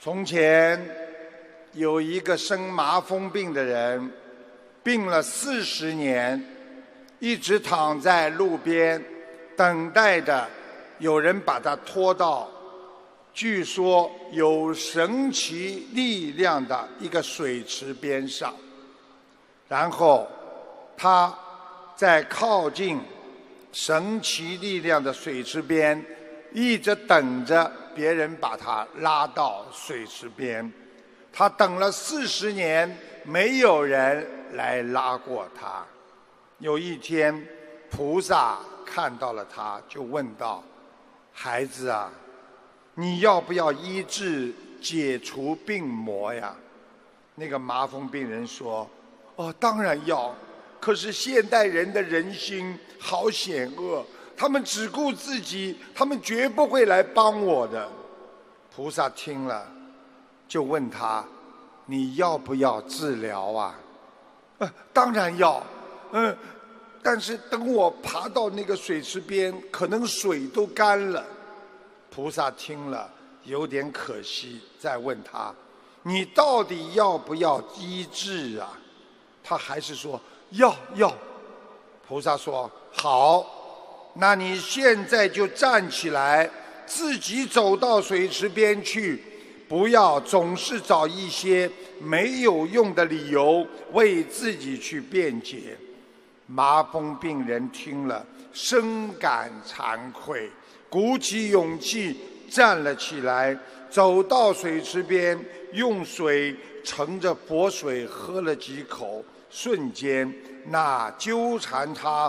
从前有一个生麻风病的人，病了40年，一直躺在路边，等待着有人把他拖到据说有神奇力量的一个水池边上，然后他在靠近神奇力量的水池边，一直等着别人把他拉到水池边。他等了40年，没有人来拉过他。有一天，菩萨看到了他，就问道：孩子啊，你要不要医治解除病魔呀？那个麻风病人说：哦，当然要，可是现代人的人心好险恶，他们只顾自己，他们绝不会来帮我的。菩萨听了就问他：你要不要治疗啊？当然要，但是等我爬到那个水池边，可能水都干了。菩萨听了有点可惜，再问他：你到底要不要医治啊？他还是说要。菩萨说：好，那你现在就站起来，自己走到水池边去，不要总是找一些没有用的理由为自己去辩解。麻风病人听了深感惭愧，鼓起勇气站了起来，走到水池边，用水盛着活水喝了几口，瞬间那纠缠他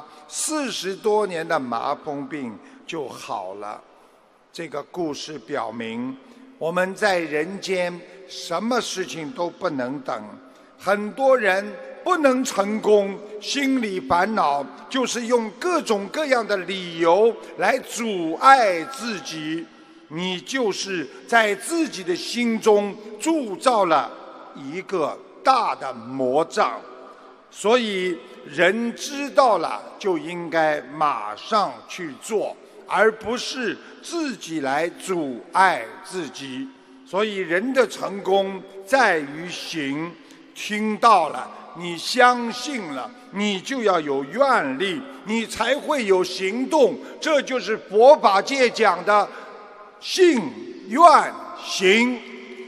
40多年的麻风病就好了。这个故事表明，我们在人间什么事情都不能等，很多人不能成功，心里烦恼就是用各种各样的理由来阻碍自己，你就是在自己的心中铸造了一个大的魔障。所以人知道了就应该马上去做，而不是自己来阻碍自己。所以人的成功在于行，听到了，你相信了，你就要有愿力，你才会有行动。这就是佛法界讲的信愿行。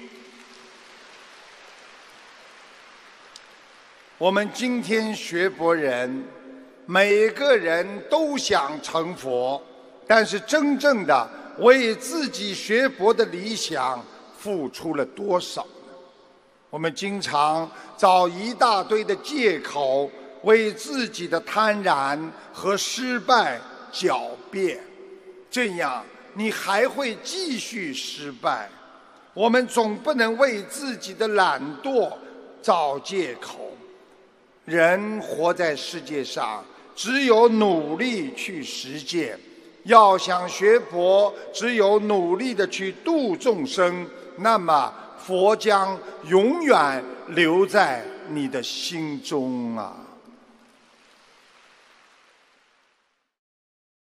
我们今天学佛人，每个人都想成佛，但是真正的为自己学佛的理想付出了多少呢？我们经常找一大堆的借口，为自己的贪婪和失败狡辩，这样你还会继续失败。我们总不能为自己的懒惰找借口。人活在世界上，只有努力去实践。要想学佛，只有努力的去度众生，那么佛将永远留在你的心中啊。